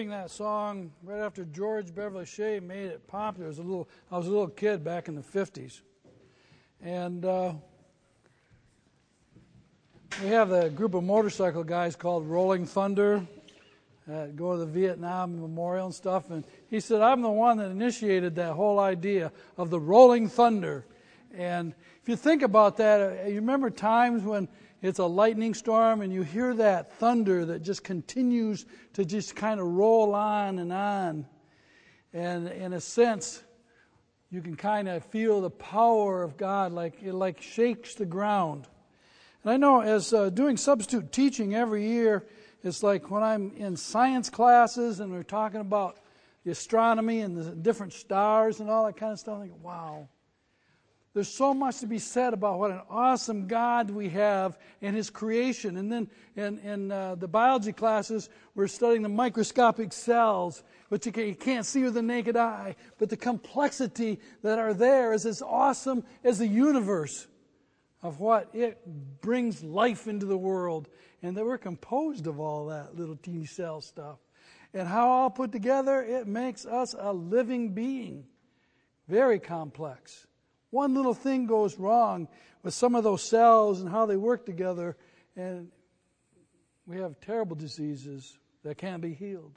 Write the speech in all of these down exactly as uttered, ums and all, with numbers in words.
that song right after George Beverly Shea made it popular. As a little, I was a little kid back in the fifties. And uh, we have a group of motorcycle guys called Rolling Thunder that go to the Vietnam Memorial and stuff. And he said, I'm the one that initiated that whole idea of the Rolling Thunder. And if you think about that, you remember times when it's a lightning storm and you hear that thunder that just continues to just kind of roll on and on. And in a sense, you can kind of feel the power of God, like it like shakes the ground. And I know as uh, doing substitute teaching every year, it's like when I'm in science classes and we're talking about the astronomy and the different stars and all that kind of stuff, I think, wow. There's so much to be said about what an awesome God we have in His creation. And then in, in uh, the biology classes, we're studying the microscopic cells, which you, can, you can't see with the naked eye. But the complexity that are there is as awesome as the universe of what it brings life into the world. And that we're composed of all that little teeny cell stuff. And how all put together, it makes us a living being. Very complex. One little thing goes wrong with some of those cells and how they work together, and we have terrible diseases that can't be healed.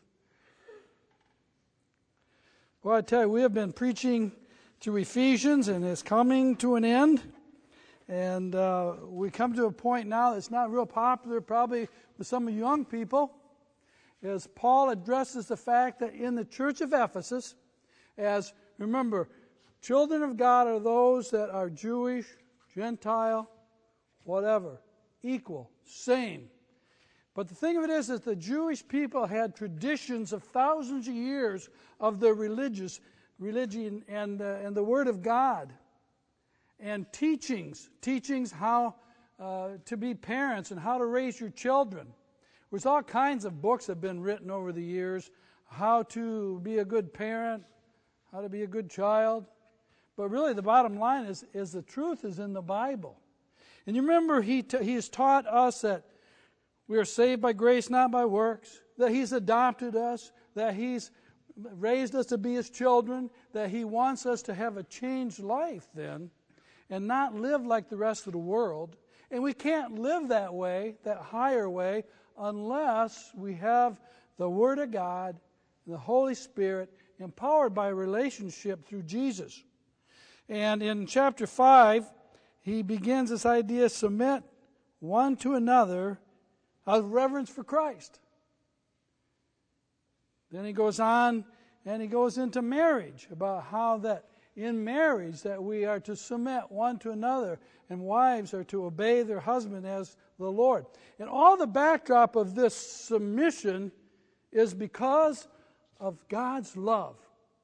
Well, I tell you, we have been preaching through Ephesians, and it's coming to an end. And uh, we come to a point now that's not real popular, probably with some of young people, as Paul addresses the fact that in the church of Ephesus, as, remember, children of God are those that are Jewish, Gentile, whatever, equal, same. But the thing of it is that the Jewish people had traditions of thousands of years of their religious religion and uh, and the Word of God, and teachings, teachings how uh, to be parents and how to raise your children. There's all kinds of books that have been written over the years, how to be a good parent, how to be a good child. But really the bottom line is, is the truth is in the Bible. And you remember he t- he has taught us that we are saved by grace, not by works, that He's adopted us, that He's raised us to be His children, that He wants us to have a changed life then, and not live like the rest of the world. And we can't live that way, that higher way, unless we have the Word of God, the Holy Spirit, empowered by a relationship through Jesus. And in chapter five, he begins this idea, submit one to another out of reverence for Christ. Then he goes on and he goes into marriage, about how that in marriage that we are to submit one to another, and wives are to obey their husband as the Lord. And all the backdrop of this submission is because of God's love.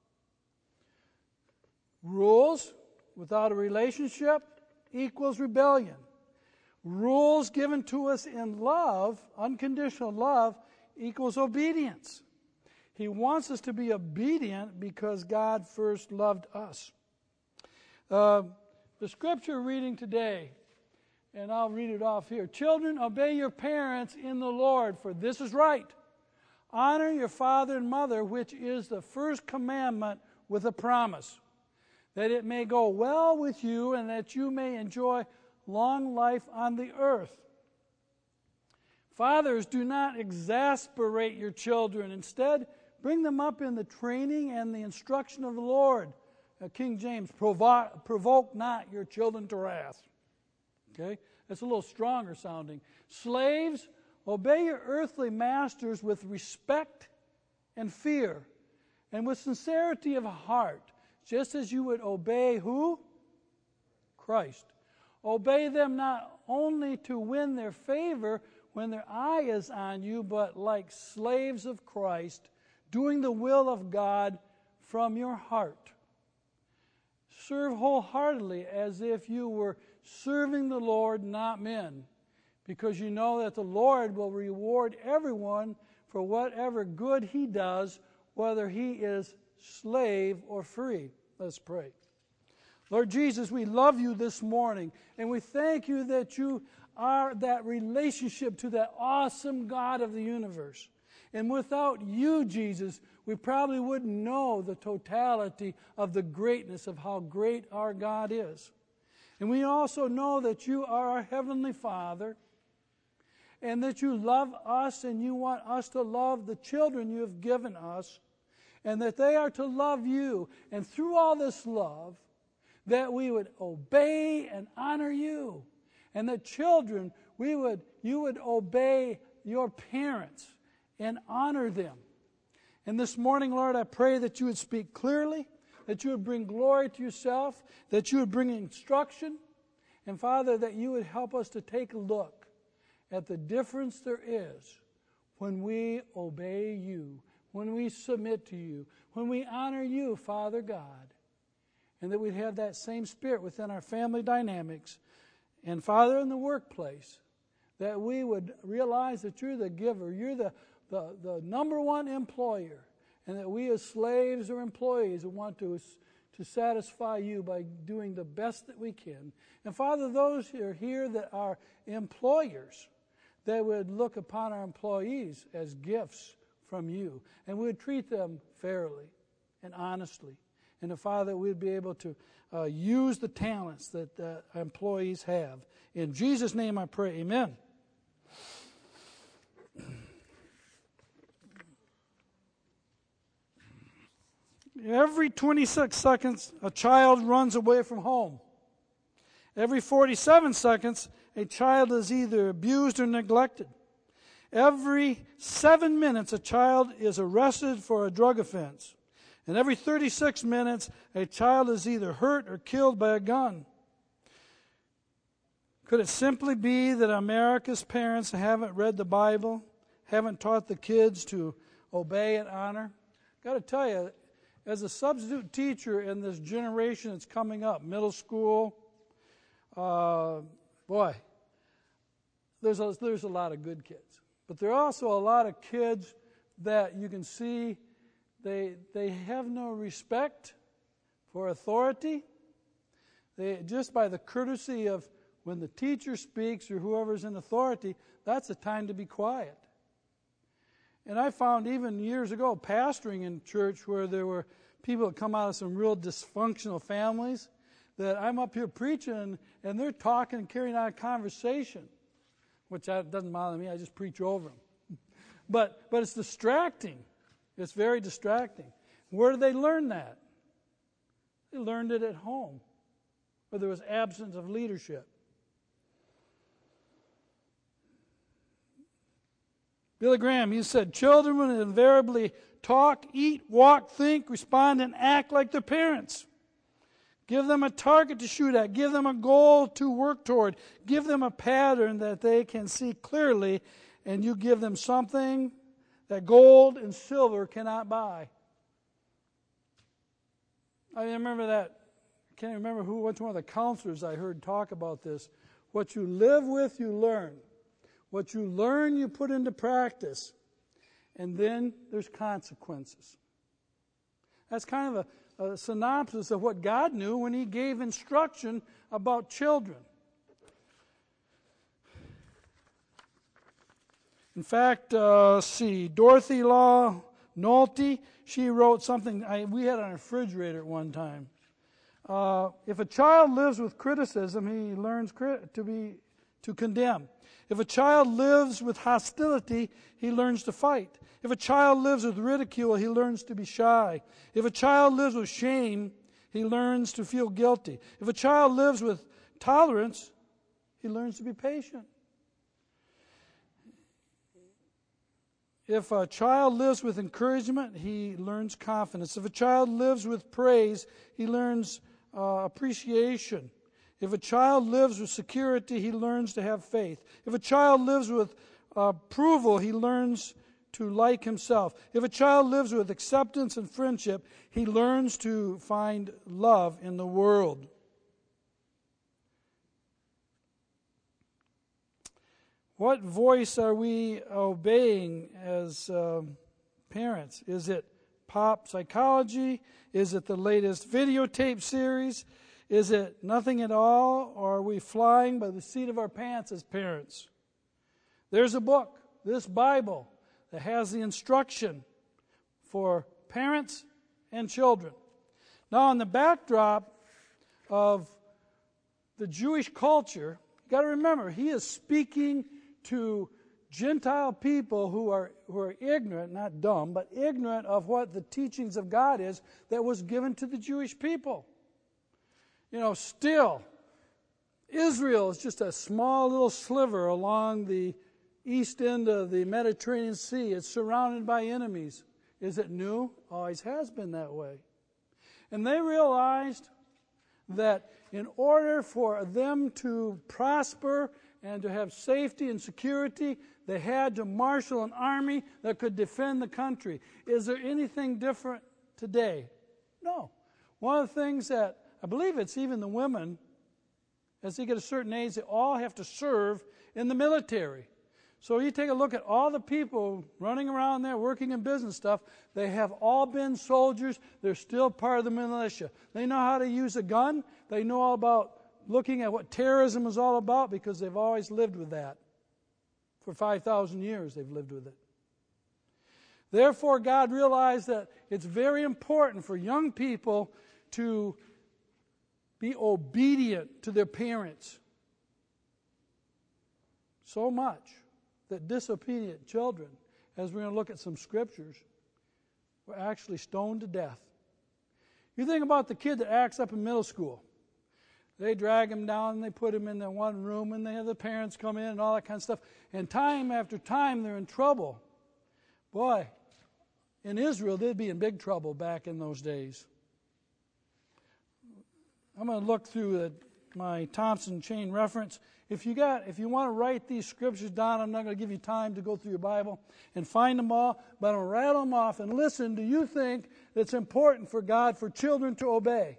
Rules without a relationship equals rebellion. Rules given to us in love, unconditional love, equals obedience. He wants us to be obedient because God first loved us. Uh, the scripture reading today, and I'll read it off here. Children, obey your parents in the Lord, for this is right. Honor your father and mother, which is the first commandment with a promise, that it may go well with you and that you may enjoy long life on the earth. Fathers, do not exasperate your children. Instead, bring them up in the training and the instruction of the Lord. Uh, King James, provo- provoke not your children to wrath. Okay? That's a little stronger sounding. Slaves, obey your earthly masters with respect and fear, and with sincerity of heart, just as you would obey who? Christ. Obey them not only to win their favor when their eye is on you, but like slaves of Christ, doing the will of God from your heart. Serve wholeheartedly as if you were serving the Lord, not men, because you know that the Lord will reward everyone for whatever good he does, whether he is slave or free. Let's pray. Lord Jesus, we love you this morning, and we thank you that you are that relationship to that awesome God of the universe. And without you, Jesus, we probably wouldn't know the totality of the greatness of how great our God is. And we also know that you are our Heavenly Father, and that you love us and you want us to love the children you have given us, and that they are to love you. And through all this love, that we would obey and honor you. And that children, we would, you would obey your parents and honor them. And this morning, Lord, I pray that you would speak clearly, that you would bring glory to yourself, that you would bring instruction, and Father, that you would help us to take a look at the difference there is when we obey you, when we submit to you, when we honor you, Father God, and that we'd have that same spirit within our family dynamics, and Father, in the workplace, that we would realize that you're the giver, you're the, the, the number one employer, and that we as slaves or employees want to, to satisfy you by doing the best that we can. And Father, those who are here that are employers, that would look upon our employees as gifts from you, and we would treat them fairly and honestly. And, Father, we'd be able to uh, use the talents that uh, employees have. In Jesus' name I pray, amen. Every twenty-six seconds, a child runs away from home. Every forty-seven seconds, a child is either abused or neglected. Every seven minutes, a child is arrested for a drug offense. And every thirty-six minutes, a child is either hurt or killed by a gun. Could it simply be that America's parents haven't read the Bible, haven't taught the kids to obey and honor? Got to tell you, as a substitute teacher in this generation that's coming up, middle school, uh, boy, there's a, there's a lot of good kids. But there are also a lot of kids that you can see they they have no respect for authority. They, just by the courtesy of when the teacher speaks or whoever's in authority, that's the time to be quiet. And I found even years ago, pastoring in church where there were people that come out of some real dysfunctional families, that I'm up here preaching and they're talking and carrying on a conversation, which doesn't bother me. I just preach over them. But but it's distracting. It's very distracting. Where did they learn that? They learned it at home, where there was absence of leadership. Billy Graham, he said, children will invariably talk, eat, walk, think, respond, and act like their parents. Give them a target to shoot at. Give them a goal to work toward. Give them a pattern that they can see clearly, and you give them something that gold and silver cannot buy. I remember that, I can't remember who, which one of the counselors I heard talk about this. What you live with, you learn. What you learn, you put into practice. And then there's consequences. That's kind of a, a synopsis of what God knew when He gave instruction about children. In fact, uh, let's see, Dorothy Law Nolte, she wrote something I, we had on a refrigerator at one time. Uh, if a child lives with criticism, he learns crit- to be to condemn. If a child lives with hostility, he learns to fight. If a child lives with ridicule, he learns to be shy. If a child lives with shame, he learns to feel guilty. If a child lives with tolerance, he learns to be patient. If a child lives with encouragement, he learns confidence. If a child lives with praise, he learns uh, appreciation. If a child lives with security, he learns to have faith. If a child lives with uh, approval, he learns to like himself. If a child lives with acceptance and friendship, he learns to find love in the world. What voice are we obeying as uh, parents? Is it pop psychology? Is it the latest videotape series? Is it nothing at all? Or are we flying by the seat of our pants as parents? There's a book, this Bible, that has the instruction for parents and children. Now, in the backdrop of the Jewish culture, you got to remember, he is speaking to Gentile people who are who are ignorant, not dumb, but ignorant of what the teachings of God is that was given to the Jewish people. You know, still, Israel is just a small little sliver along the east end of the Mediterranean Sea. It's surrounded by enemies. Is it new? Always has been that way. And they realized that in order for them to prosper and to have safety and security, they had to marshal an army that could defend the country. Is there anything different today? No. One of the things that, I believe it's even the women, as they get a certain age, they all have to serve in the military. So you take a look at all the people running around there working in business stuff, they have all been soldiers. They're still part of the militia. They know how to use a gun. They know all about looking at what terrorism is all about because they've always lived with that. For five thousand years they've lived with it. Therefore, God realized that it's very important for young people to be obedient to their parents. So much that disobedient children, as we're going to look at some scriptures, were actually stoned to death. You think about the kid that acts up in middle school. They drag him down and they put him in that one room and they have the parents come in and all that kind of stuff. And time after time they're in trouble. Boy, in Israel they'd be in big trouble back in those days. I'm going to look through the, my Thompson chain reference. If you got, if you want to write these scriptures down, I'm not going to give you time to go through your Bible and find them all, but I'm going to rattle them off and listen. Do you think it's important for God for children to obey?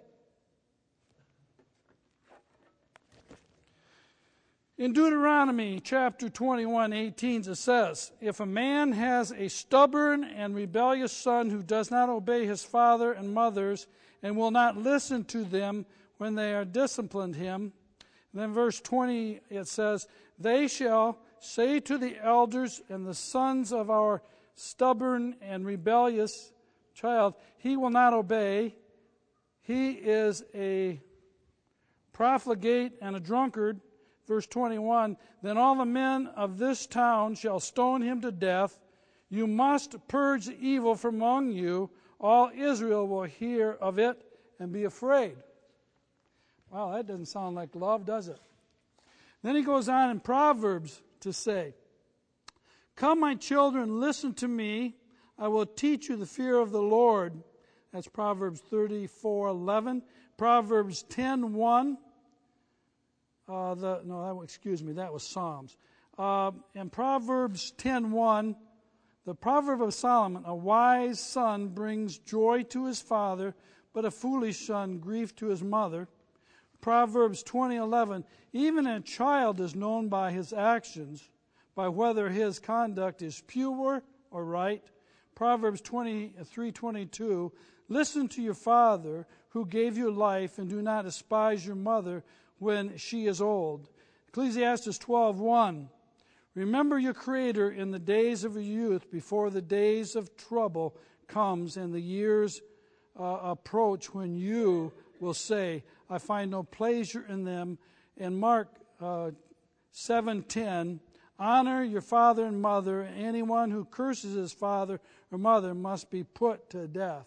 In Deuteronomy chapter twenty-one, eighteen, it says, if a man has a stubborn and rebellious son who does not obey his father and mothers and will not listen to them when they are disciplined him, and then verse twenty, it says, they shall say to the elders and the sons of our stubborn and rebellious child, he will not obey. He is a profligate and a drunkard. Verse twenty-one, then all the men of this town shall stone him to death. You must purge the evil from among you. All Israel will hear of it and be afraid. Wow, that doesn't sound like love, does it? Then he goes on in Proverbs to say, come, my children, listen to me. I will teach you the fear of the Lord. That's Proverbs thirty-four eleven. Proverbs ten one. Uh, the, no, that, excuse me, that was Psalms. Uh, in Proverbs ten one, the proverb of Solomon, a wise son brings joy to his father, but a foolish son grief to his mother. Proverbs twenty eleven, even a child is known by his actions, by whether his conduct is pure or right. Proverbs twenty-three twenty-two, listen to your father who gave you life, and do not despise your mother when she is old. Ecclesiastes twelve one, remember your Creator in the days of your youth, before the days of trouble comes and the years uh, approach when you will say, I find no pleasure in them. And Mark uh, seven ten, honor your father and mother. Anyone who curses his father or mother must be put to death.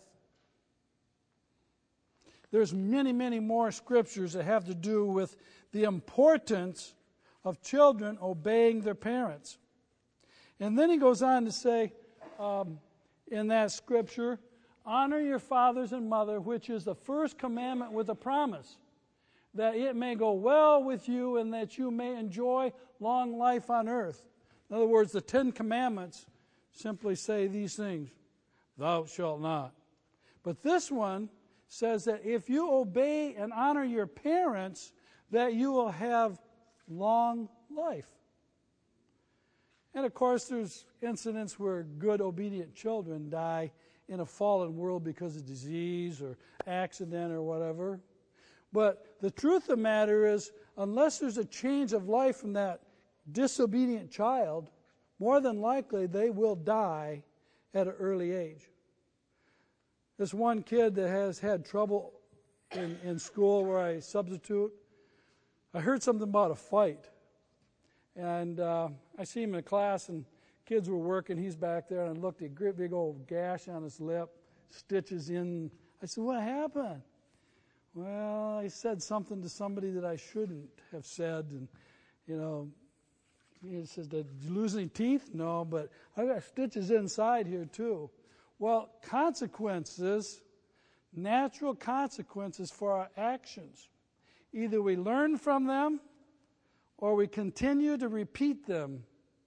There's many, many more scriptures that have to do with the importance of children obeying their parents. And then he goes on to say um, in that scripture, honor your fathers and mother, which is the first commandment with a promise, that it may go well with you and that you may enjoy long life on earth. In other words, the Ten Commandments simply say these things, thou shalt not. But this one says that if you obey and honor your parents, that you will have long life. And of course, there's incidents where good, obedient children die in a fallen world because of disease or accident or whatever. But the truth of the matter is, unless there's a change of life from that disobedient child, more than likely they will die at an early age. This one kid that has had trouble in, in school where I substitute, I heard something about a fight. And uh, I see him in class, and kids were working. He's back there, and I looked at a great big old gash on his lip, stitches in. I said, what happened? Well, I said something to somebody that I shouldn't have said, and, you know, he says, did you lose any teeth? No, but I got stitches inside here too. Well, consequences, natural consequences for our actions. Either we learn from them or we continue to repeat them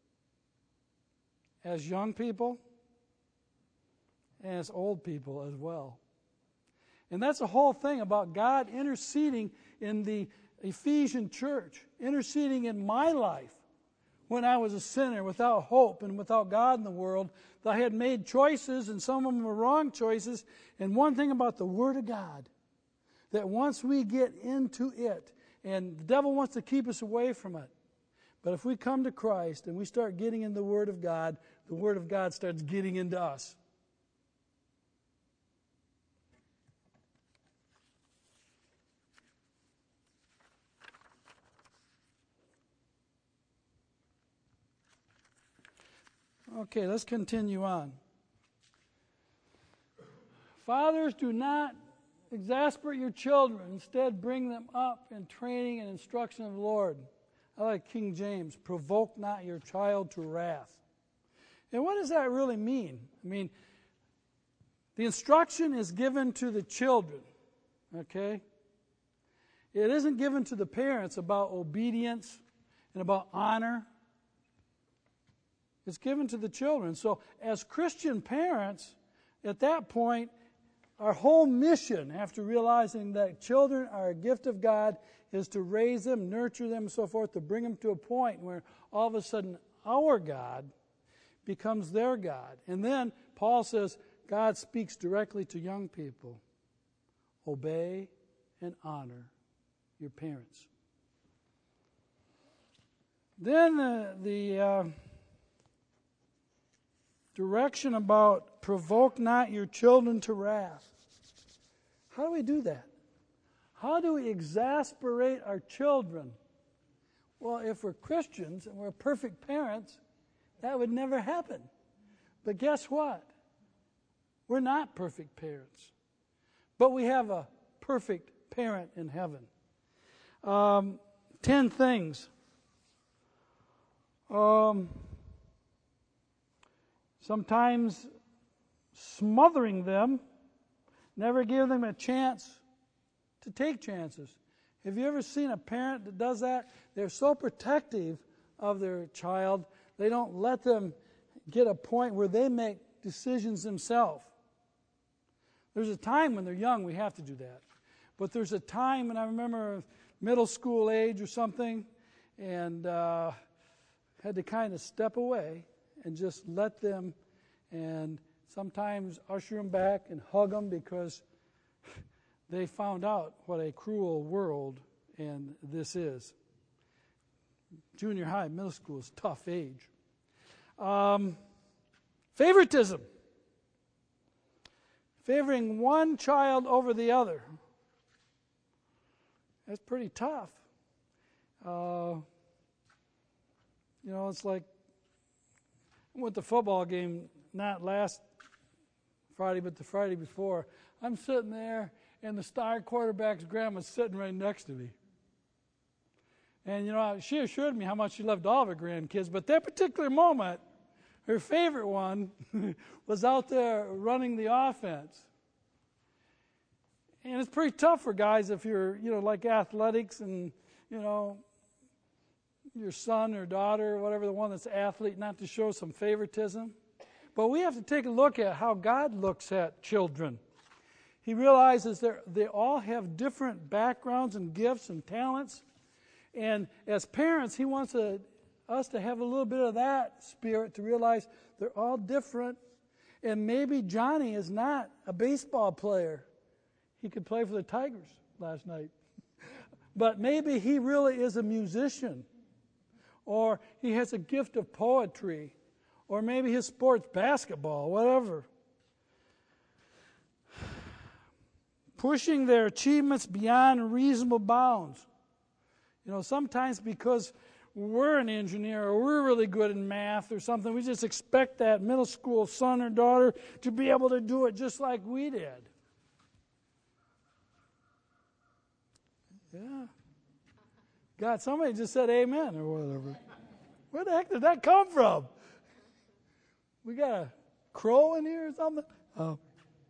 as young people and as old people as well. And that's the whole thing about God interceding in the Ephesian church, interceding in my life when I was a sinner without hope and without God in the world. That I had made choices, and some of them were wrong choices. And one thing about the Word of God, that once we get into it, and the devil wants to keep us away from it, but if we come to Christ and we start getting in the Word of God, the Word of God starts getting into us. Okay, let's continue on. Fathers, do not exasperate your children. Instead, bring them up in training and instruction of the Lord. I like King James. Provoke not your child to wrath. And what does that really mean? I mean, the instruction is given to the children, okay? It isn't given to the parents about obedience and about honor. It's given to the children. So as Christian parents, at that point, our whole mission, after realizing that children are a gift of God, is to raise them, nurture them, and so forth, to bring them to a point where all of a sudden our God becomes their God. And then Paul says God speaks directly to young people. Obey and honor your parents. Then uh, the... Uh, Direction about provoke not your children to wrath. How do we do that? How do we exasperate our children? Well, if we're Christians and we're perfect parents, that would never happen. But guess what? We're not perfect parents. But we have a perfect parent in heaven. Um, ten things. Um... Sometimes smothering them, never give them a chance to take chances. Have you ever seen a parent that does that? They're so protective of their child, they don't let them get a point where they make decisions themselves. There's a time when they're young we have to do that. But there's a time, and I remember middle school age or something, and uh, had to kind of step away and just let them, and sometimes usher them back and hug them because they found out what a cruel world and this is. Junior high, middle school is a tough age. Um, favoritism. Favoring one child over the other. That's pretty tough. Uh, you know, it's like I went to the football game, not last Friday, but the Friday before. I'm sitting there, and the star quarterback's grandma's sitting right next to me. And, you know, she assured me how much she loved all of her grandkids, but that particular moment, her favorite one was out there running the offense. And it's pretty tough for guys if you're, you know, like athletics and, you know, your son or daughter or whatever, the one that's an athlete, not to show some favoritism. But we have to take a look at how God looks at children. He realizes that they all have different backgrounds and gifts and talents. And as parents, He wants to, us to have a little bit of that spirit to realize they're all different. And maybe Johnny is not a baseball player. He could play for the Tigers last night. But maybe he really is a musician. Or he has a gift of poetry, Or maybe his sport's basketball, whatever. Pushing their achievements beyond reasonable bounds. You know, sometimes because we're an engineer or we're really good in math or something, we just expect that middle school son or daughter to be able to do it just like we did. Yeah. God, somebody just said amen or whatever. Where the heck did that come from? We got a crow in here or something? Oh.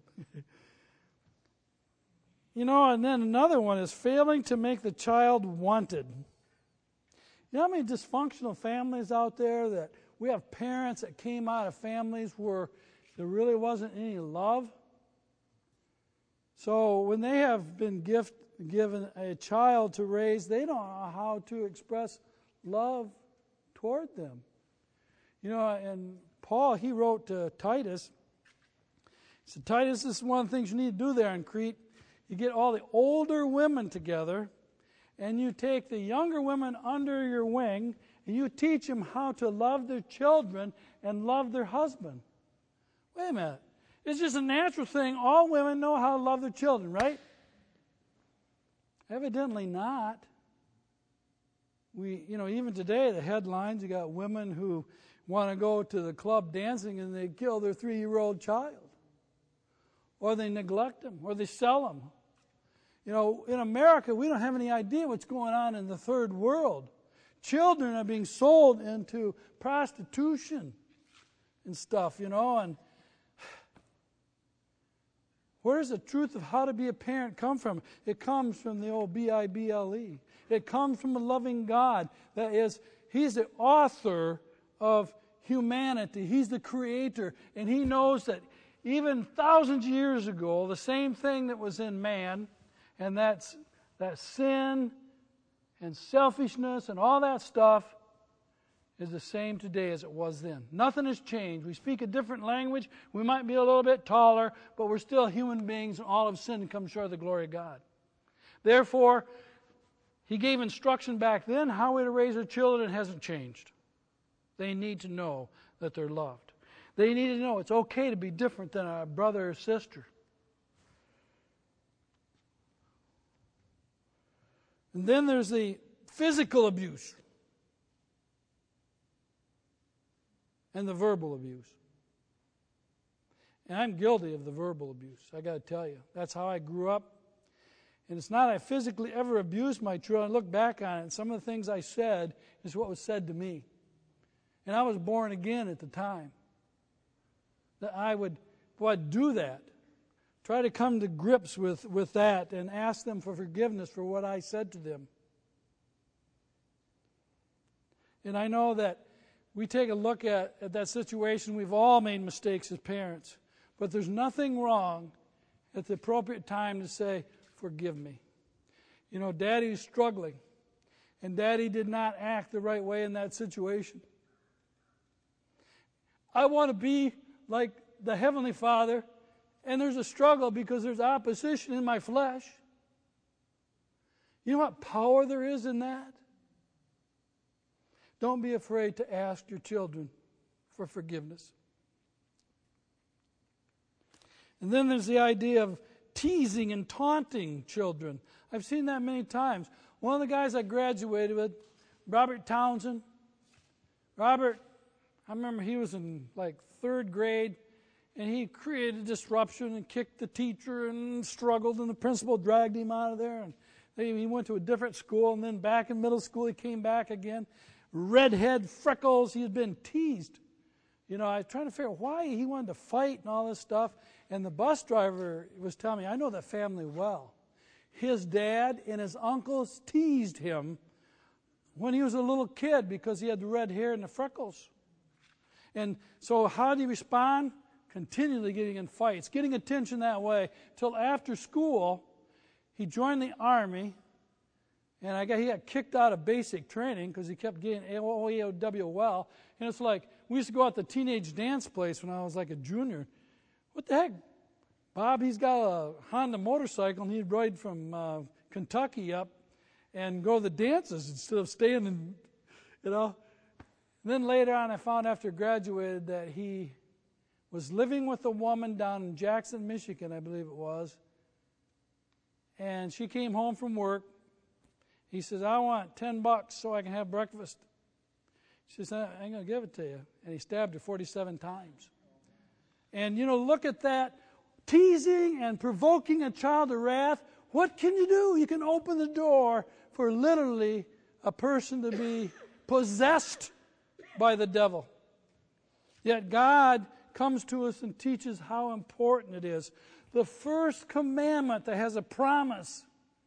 You know, and then another one is failing to make the child wanted. You know how many dysfunctional families out there that we have parents that came out of families where there really wasn't any love? So when they have been gift, given a child to raise, they don't know how to express love toward them. You know, and Paul, he wrote to Titus, he said, Titus, this is one of the things you need to do there in Crete. You get all the older women together, and you take the younger women under your wing, and you teach them how to love their children and love their husband. Wait a minute. It's just a natural thing. All women know how to love their children, right? Evidently not. We, you know, even today, the headlines, you got women who want to go to the club dancing and they kill their three-year-old child. Or they neglect them, or they sell them. You know, in America, we don't have any idea what's going on in the third world. Children are being sold into prostitution and stuff, you know, and where does the truth of how to be a parent come from? It comes from the old B I B L E. It comes from a loving God. That is, He's the author of humanity. He's the creator, and He knows that even thousands of years ago, the same thing that was in man, and that's that sin and selfishness and all that stuff is the same today as it was then. Nothing has changed. We speak a different language. We might be a little bit taller, but we're still human beings, and all have sinned and come short of the glory of God. Therefore, He gave instruction back then how we to raise our children. It hasn't changed. They need to know that they're loved. They need to know it's okay to be different than a brother or sister. And then there's the physical abuse and the verbal abuse. And I'm guilty of the verbal abuse, I got to tell you. That's how I grew up. And it's not I physically ever abused my children. I look back on it, and some of the things I said is what was said to me. And I was born again at the time. That I would, boy, I'd do that. Try to come to grips with, with that and ask them for forgiveness for what I said to them. And I know that we take a look at, at that situation. We've all made mistakes as parents. But there's nothing wrong at the appropriate time to say, forgive me. You know, Daddy's struggling. And Daddy did not act the right way in that situation. I want to be like the Heavenly Father, and there's a struggle because there's opposition in my flesh. You know what power there is in that? Don't be afraid to ask your children for forgiveness. And then there's the idea of teasing and taunting children. I've seen that many times. One of the guys I graduated with, Robert Townsend. Robert, I remember he was in like third grade, and he created disruption and kicked the teacher and struggled, and the principal dragged him out of there. And he went to a different school, and then back in middle school he came back again. Redhead, freckles, he had been teased. You know, I was trying to figure out why he wanted to fight and all this stuff. And the bus driver was telling me, I know that family well. His dad and his uncles teased him when he was a little kid because he had the red hair and the freckles. And so how did he respond? Continually getting in fights, getting attention that way, till after school, he joined the Army, and I got, he got kicked out of basic training because he kept getting O E O W well. And it's like, we used to go out to the teenage dance place when I was like a junior. What the heck? Bob, he's got a Honda motorcycle, and he'd ride from uh, Kentucky up and go to the dances instead of staying in, you know. And then later on, I found after I graduated that he was living with a woman down in Jackson, Michigan, I believe it was. And she came home from work. He says, I want ten bucks so I can have breakfast. She says, I ain't going to give it to you. And he stabbed her forty-seven times. And, you know, look at that. Teasing and provoking a child to wrath. What can you do? You can open the door for literally a person to be possessed by the devil. Yet God comes to us and teaches how important it is. The first commandment that has a promise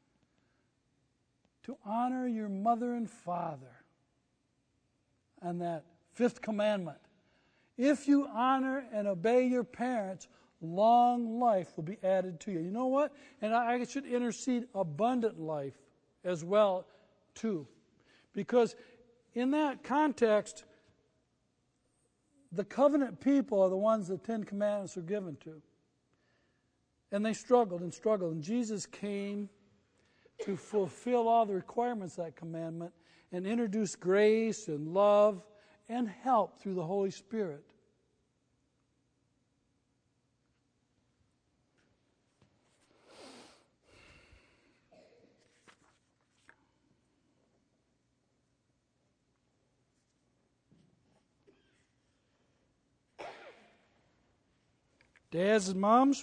to honor your mother and father. And that fifth commandment, if you honor and obey your parents, long life will be added to you. You know what? And I should intercede abundant life as well, too. Because in that context, the covenant people are the ones the Ten Commandments are given to. And they struggled and struggled. And Jesus came to fulfill all the requirements of that commandment and introduce grace and love and help through the Holy Spirit. Dads and moms,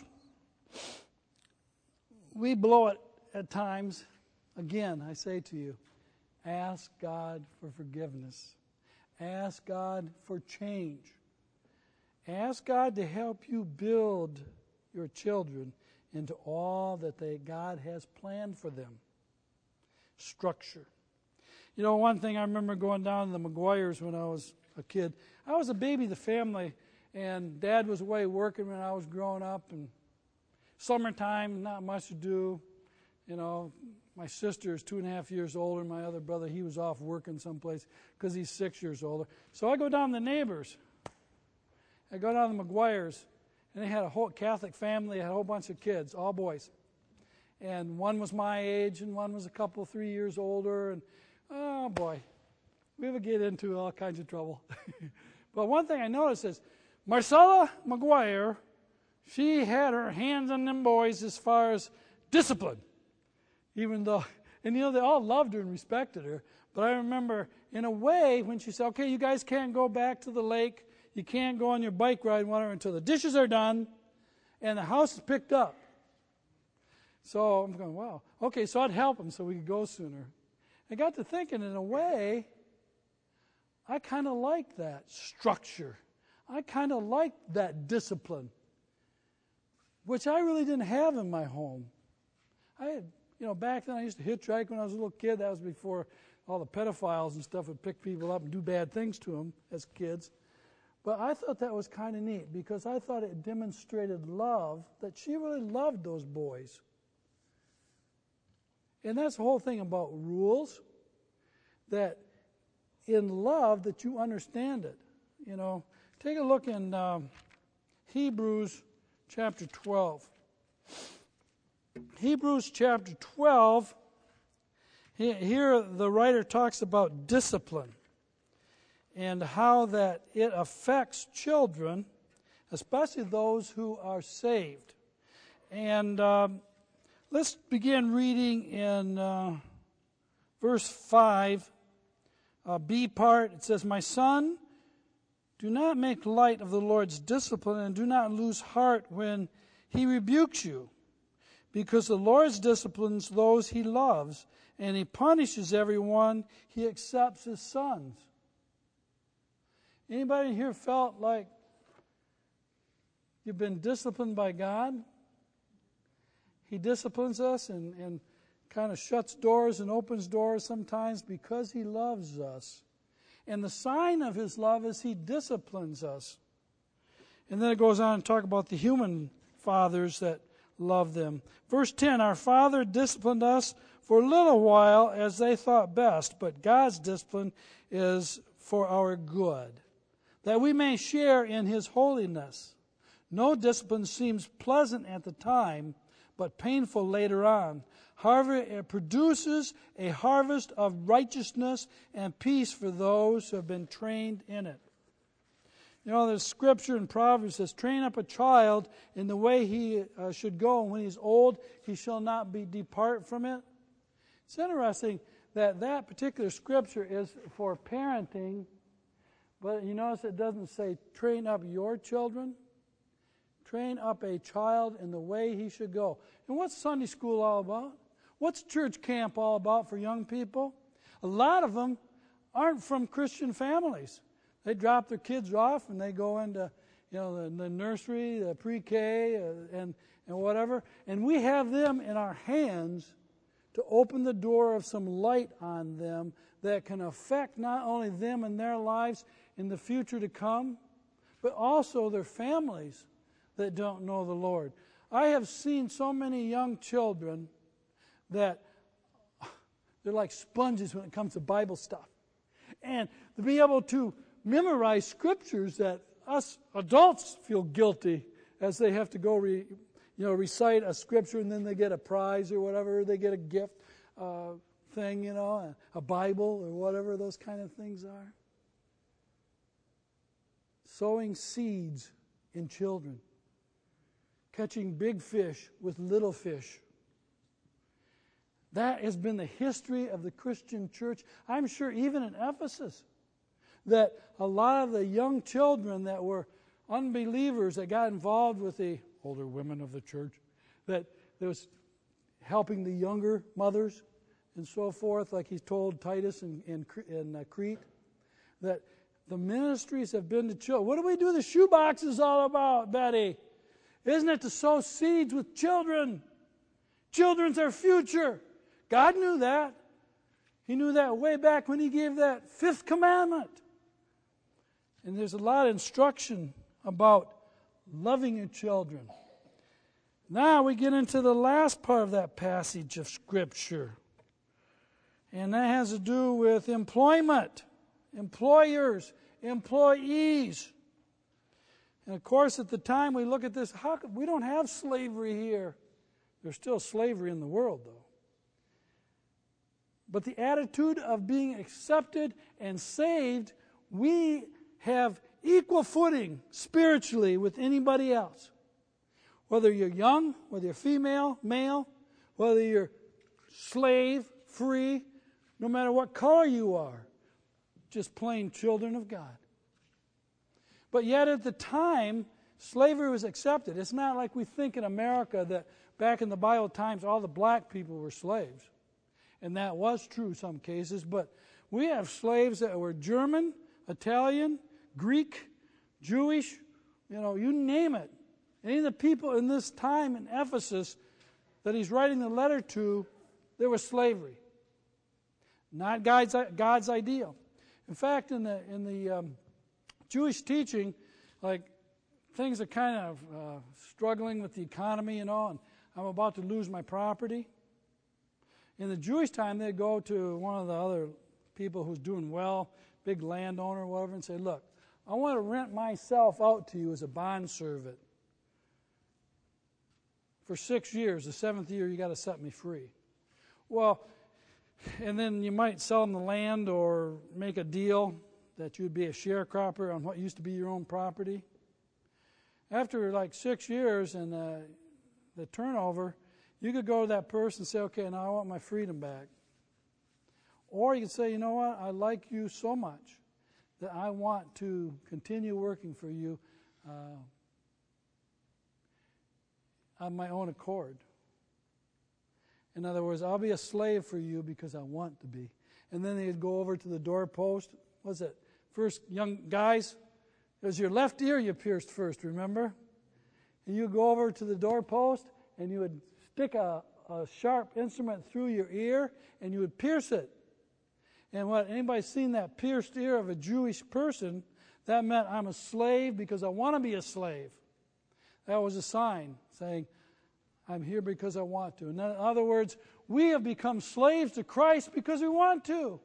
we blow it at times. Again, I say to you, ask God for forgiveness. Ask God for change. Ask God to help you build your children into all that they, God has planned for them. Structure. You know, one thing I remember going down to the McGuires when I was a kid. I was a baby of the family, and Dad was away working when I was growing up. And summertime, not much to do. You know, my sister is two and a half years older. My other brother, he was off working someplace because he's six years older. So I go down to the neighbors. I go down to the McGuires, and they had a whole Catholic family, had a whole bunch of kids, all boys. And one was my age, and one was a couple, three years older. And, oh, boy, we would get into all kinds of trouble. But one thing I noticed is Marcella McGuire, she had her hands on them boys as far as discipline. Even though, and you know, they all loved her and respected her. But I remember, in a way, when she said, okay, you guys can't go back to the lake. You can't go on your bike ride and whatever until the dishes are done and the house is picked up. So I'm going, wow. Okay, so I'd help them so we could go sooner. I got to thinking, in a way, I kind of like that structure. I kind of like that discipline, which I really didn't have in my home. I had, you know, back then I used to hitchhike when I was a little kid. That was before all the pedophiles and stuff would pick people up and do bad things to them as kids. But I thought that was kind of neat because I thought it demonstrated love, that she really loved those boys. And that's the whole thing about rules, that in love that you understand it. You know, take a look in um, Hebrews chapter twelve. Hebrews chapter twelve, here the writer talks about discipline and how that it affects children, especially those who are saved. And um, let's begin reading in uh, verse five, uh, B part. It says, "My son, do not make light of the Lord's discipline, and do not lose heart when he rebukes you. Because the Lord disciplines those he loves, and he punishes everyone he accepts as sons." Anybody here felt like you've been disciplined by God? He disciplines us and, and kind of shuts doors and opens doors sometimes because he loves us. And the sign of his love is he disciplines us. And then it goes on to talk about the human fathers that love them. Verse ten, "Our father disciplined us for a little while as they thought best, but God's discipline is for our good, that we may share in his holiness. No discipline seems pleasant at the time, but painful later on. However, it produces a harvest of righteousness and peace for those who have been trained in it. You know, there's scripture in Proverbs says, train up a child in the way he uh, should go, and when he's old, he shall not be depart from it. It's interesting that that particular scripture is for parenting, but you notice it doesn't say train up your children. Train up a child in the way he should go. And what's Sunday school all about? What's church camp all about for young people? A lot of them aren't from Christian families. They drop their kids off and they go into, you know, the, the nursery, the pre-K, uh, and and whatever. And we have them in our hands to open the door of some light on them that can affect not only them and their lives in the future to come, but also their families that don't know the Lord. I have seen so many young children that they're like sponges when it comes to Bible stuff. And to be able to memorize scriptures that us adults feel guilty as they have to go re, you know, recite a scripture and then they get a prize or whatever, or they get a gift uh, thing, you know, a, a Bible or whatever those kind of things are. Sowing seeds in children. Catching big fish with little fish. That has been the history of the Christian church. I'm sure even in Ephesus, that a lot of the young children that were unbelievers that got involved with the older women of the church, that there was helping the younger mothers and so forth, like he told Titus in, in, in uh, Crete, that the ministries have been to children. What do we do the shoe boxes all about, Betty? Isn't it to sow seeds with children? Children's our future. God knew that. He knew that way back when he gave that fifth commandment. And there's a lot of instruction about loving your children. Now we get into the last part of that passage of Scripture. And that has to do with employment, employers, employees. And of course, at the time we look at this, how could, we don't have slavery here. There's still slavery in the world, though. But the attitude of being accepted and saved, we have equal footing spiritually with anybody else. Whether you're young, whether you're female, male, whether you're slave, free, no matter what color you are, just plain children of God. But yet at the time, slavery was accepted. It's not like we think in America that back in the Bible times all the black people were slaves. And that was true in some cases. But we have slaves that were German, Italian, Greek, Jewish, you know, you name it. Any of the people in this time in Ephesus that he's writing the letter to, there was slavery. Not God's, God's ideal. In fact, in the in the um, Jewish teaching, like things are kind of uh, struggling with the economy, you know, and I'm about to lose my property. In the Jewish time, they'd go to one of the other people who's doing well, big landowner or whatever, and say, look, I want to rent myself out to you as a bondservant. For six years, the seventh year, you got to set me free. Well, and then you might sell them the land or make a deal that you'd be a sharecropper on what used to be your own property. After like six years and uh, the turnover, you could go to that person and say, okay, now I want my freedom back. Or you could say, you know what, I like you so much that I want to continue working for you uh, on my own accord. In other words, I'll be a slave for you because I want to be. And then they'd go over to the doorpost. What's it? First, young guys, it was your left ear you pierced first, remember? And you go over to the doorpost and you would stick a, a sharp instrument through your ear and you would pierce it. And what anybody seen that pierced ear of a Jewish person, that meant I'm a slave because I want to be a slave. That was a sign saying, I'm here because I want to. In other words, we have become slaves to Christ because we want to.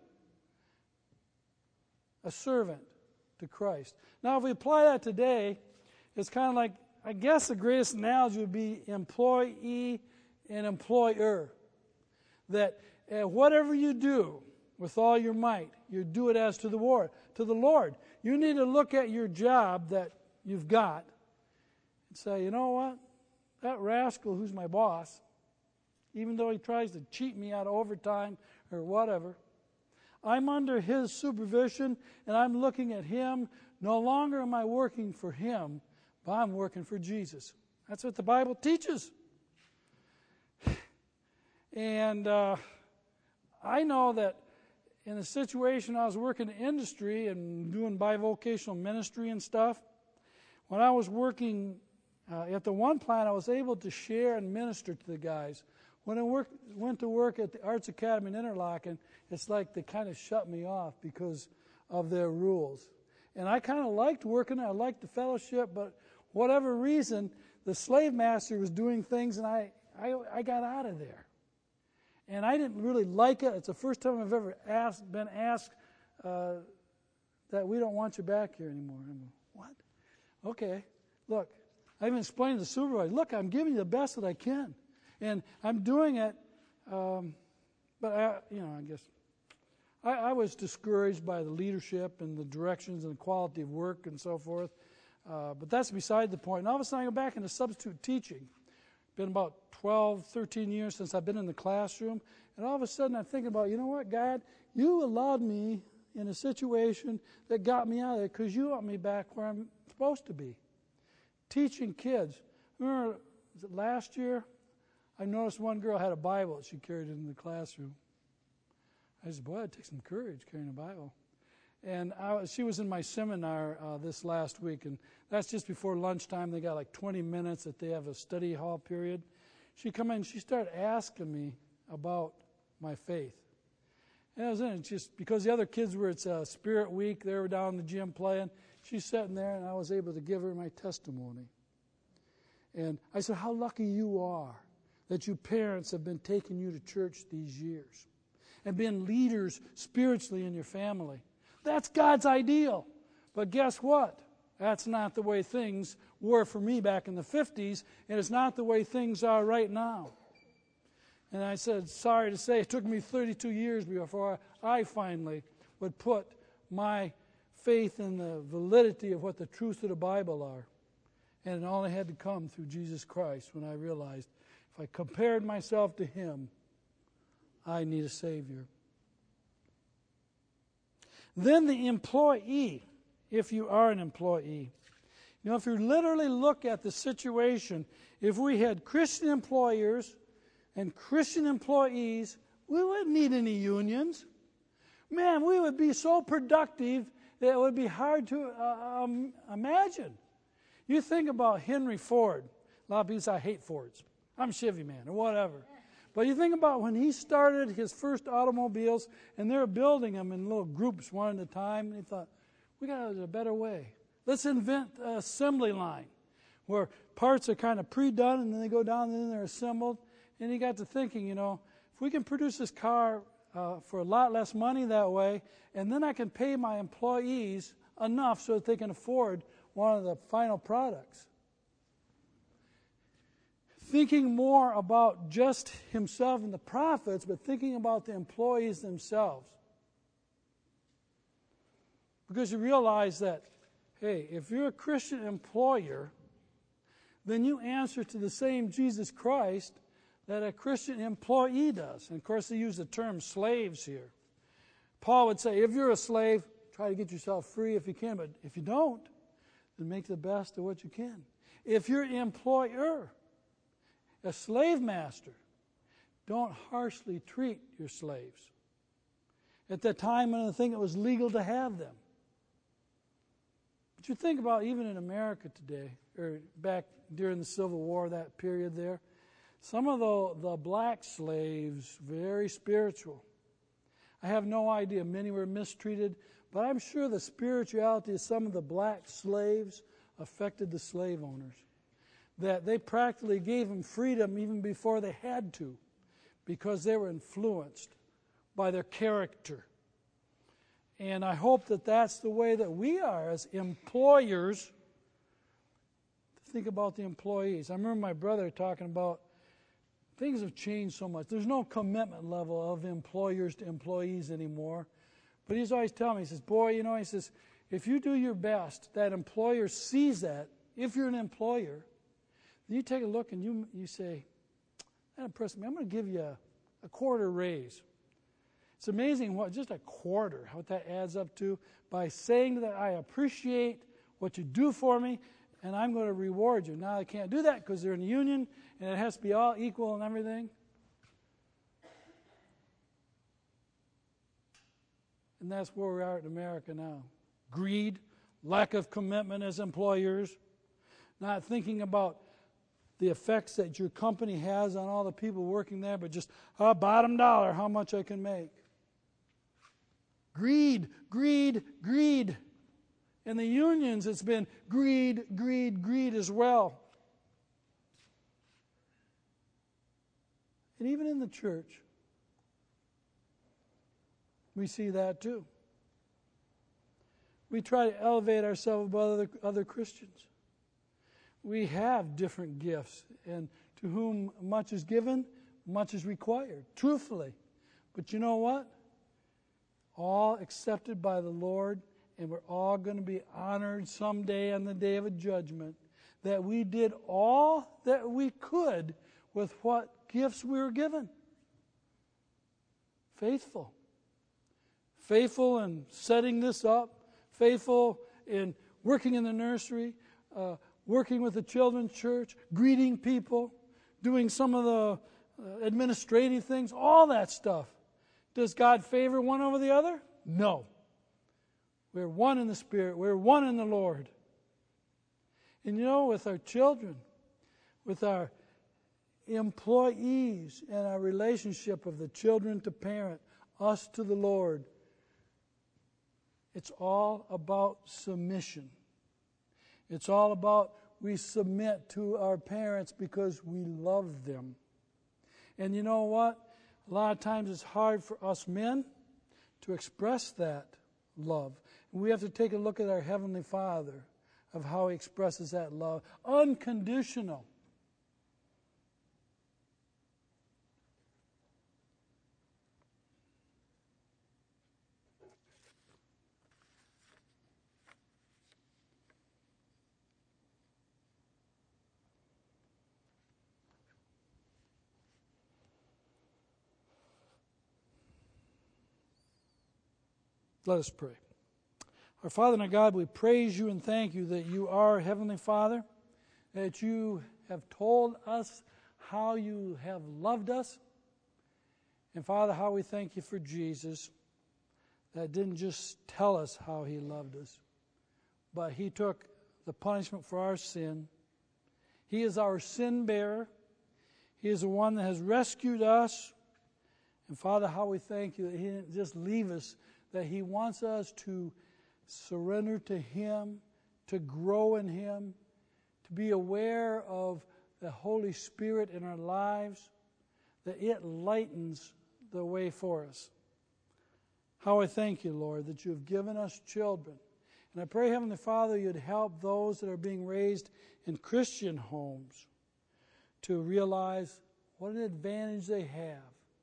A servant to Christ. Now, if we apply that today, it's kind of like, I guess the greatest analogy would be employee an employer. That uh, whatever you do with all your might, you do it as to the Lord. To the Lord. You need to look at your job that you've got and say, you know what? That rascal who's my boss, even though he tries to cheat me out of overtime or whatever, I'm under his supervision and I'm looking at him. No longer am I working for him, but I'm working for Jesus. That's what the Bible teaches. And uh, I know that in a situation I was working in industry and doing bivocational ministry and stuff, when I was working uh, at the one plant, I was able to share and minister to the guys. When I worked, went to work at the Arts Academy in Interlaken, it's like they kind of shut me off because of their rules. And I kind of liked working, I liked the fellowship, but whatever reason, the slave master was doing things and I, I, I got out of there. And I didn't really like it. It's the first time I've ever asked, been asked uh, that we don't want you back here anymore. I'm like, what? Okay, look, I even explained to the supervisor, look, I'm giving you the best that I can. And I'm doing it, um, but, I, you know, I guess, I, I was discouraged by the leadership and the directions and the quality of work and so forth. Uh, but that's beside the point. And all of a sudden I go back into substitute teaching. Been about twelve, thirteen years since I've been in the classroom. And all of a sudden I'm thinking about, you know what, God, you allowed me in a situation that got me out of there because you want me back where I'm supposed to be. Teaching kids. Remember, was it last year? I noticed one girl had a Bible that she carried in the classroom. I said, boy, it takes some courage carrying a Bible. And I, she was in my seminar uh, this last week, and that's just before lunchtime. They got like twenty minutes that they have a study hall period. She come in and she started asking me about my faith. And I was in it just because the other kids were, it's uh, Spirit Week, they were down in the gym playing. She's sitting there, and I was able to give her my testimony. And I said, how lucky you are that your parents have been taking you to church these years and been leaders spiritually in your family. That's God's ideal. But guess what? That's not the way things were for me back in the fifties, and it's not the way things are right now. And I said, sorry to say, it took me thirty-two years before I finally would put my faith in the validity of what the truths of the Bible are. And it only had to come through Jesus Christ when I realized if I compared myself to Him, I need a Savior. Then the employee, if you are an employee. You know, if you literally look at the situation, if we had Christian employers and Christian employees, we wouldn't need any unions. Man, we would be so productive that it would be hard to uh, um, imagine. You think about Henry Ford. A lot of people say, I hate Fords. I'm a Chevy man or whatever. But you think about when he started his first automobiles, and they were building them in little groups one at a time, and he thought, we got a better way. Let's invent an assembly line where parts are kind of pre-done, and then they go down and then they're assembled. And he got to thinking, you know, if we can produce this car uh, for a lot less money that way, and then I can pay my employees enough so that they can afford one of the final products. Thinking more about just himself and the profits, but thinking about the employees themselves. Because you realize that, hey, if you're a Christian employer, then you answer to the same Jesus Christ that a Christian employee does. And of course, they use the term slaves here. Paul would say, if you're a slave, try to get yourself free if you can, but if you don't, then make the best of what you can. If you're an employer, a slave master, don't harshly treat your slaves. At that time, I think it was legal to have them. But you think about even in America today, or back during the Civil War, that period there, some of the, the black slaves, very spiritual. I have no idea. Many were mistreated, but I'm sure the spirituality of some of the black slaves affected the slave owners. That they practically gave them freedom even before they had to, because they were influenced by their character. And I hope that that's the way that we are as employers to think about the employees. I remember my brother talking about things have changed so much. There's no commitment level of employers to employees anymore. But he's always telling me, he says, boy, you know, he says, if you do your best, that employer sees that. If you're an employer, then you take a look and you you say, that impressed me. I'm going to give you a, a quarter raise. It's amazing what just a quarter, what that adds up to by saying that I appreciate what you do for me, and I'm going to reward you. Now, I can't do that because they're in a union, and it has to be all equal and everything. And that's where we are in America now. Greed, lack of commitment as employers, not thinking about the effects that your company has on all the people working there, but just, oh, bottom dollar, how much I can make. Greed, greed, greed. In the unions, it's been greed, greed, greed as well. And even in the church, we see that too. We try to elevate ourselves above other, other Christians. We have different gifts, and to whom much is given, much is required, truthfully. But you know what? All accepted by the Lord, and we're all going to be honored someday on the day of a judgment, that we did all that we could with what gifts we were given. Faithful. Faithful in setting this up, faithful in working in the nursery, uh, working with the children's church, greeting people, doing some of the uh, administrative things, all that stuff. Does God favor one over the other? No. We're one in the Spirit. We're one in the Lord. And you know, with our children, with our employees, and our relationship of the children to parent, us to the Lord, it's all about submission. It's all about we submit to our parents because we love them. And you know what? A lot of times it's hard for us men to express that love. And we have to take a look at our Heavenly Father of how He expresses that love. Unconditional. Let us pray. Our Father and our God, we praise you and thank you that you are Heavenly Father, that you have told us how you have loved us. And Father, how we thank you for Jesus, that didn't just tell us how He loved us, but He took the punishment for our sin. He is our sin bearer. He is the one that has rescued us. And Father, how we thank you that He didn't just leave us, that He wants us to surrender to Him, to grow in Him, to be aware of the Holy Spirit in our lives, that it lightens the way for us. How I thank you, Lord, that you have given us children. And I pray, Heavenly Father, you'd help those that are being raised in Christian homes to realize what an advantage they have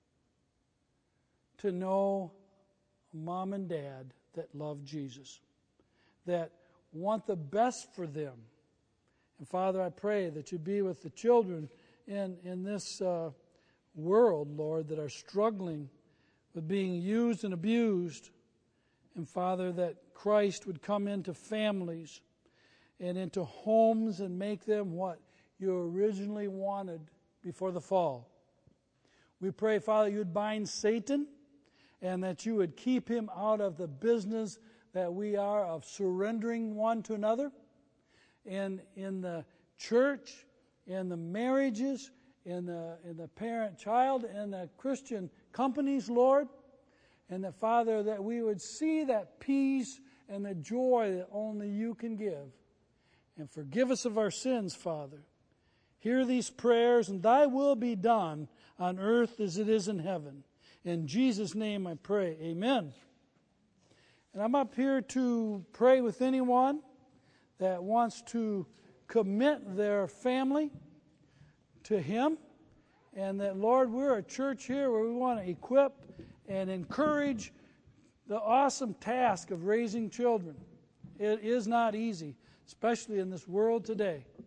to know mom and dad that love Jesus, that want the best for them. And Father, I pray that you be with the children in, in this uh, world, Lord, that are struggling with being used and abused. And Father, that Christ would come into families and into homes and make them what you originally wanted before the fall. We pray, Father, you would bind Satan, and that you would keep him out of the business that we are of surrendering one to another. And in the church, in the marriages, in the, in the parent-child, and the Christian companies, Lord. And that, Father, that we would see that peace and the joy that only you can give. And forgive us of our sins, Father. Hear these prayers, and thy will be done on earth as it is in heaven. In Jesus' name I pray. Amen. And I'm up here to pray with anyone that wants to commit their family to Him And that, Lord, we're a church here where we want to equip and encourage the awesome task of raising children. It is not easy, especially in this world today.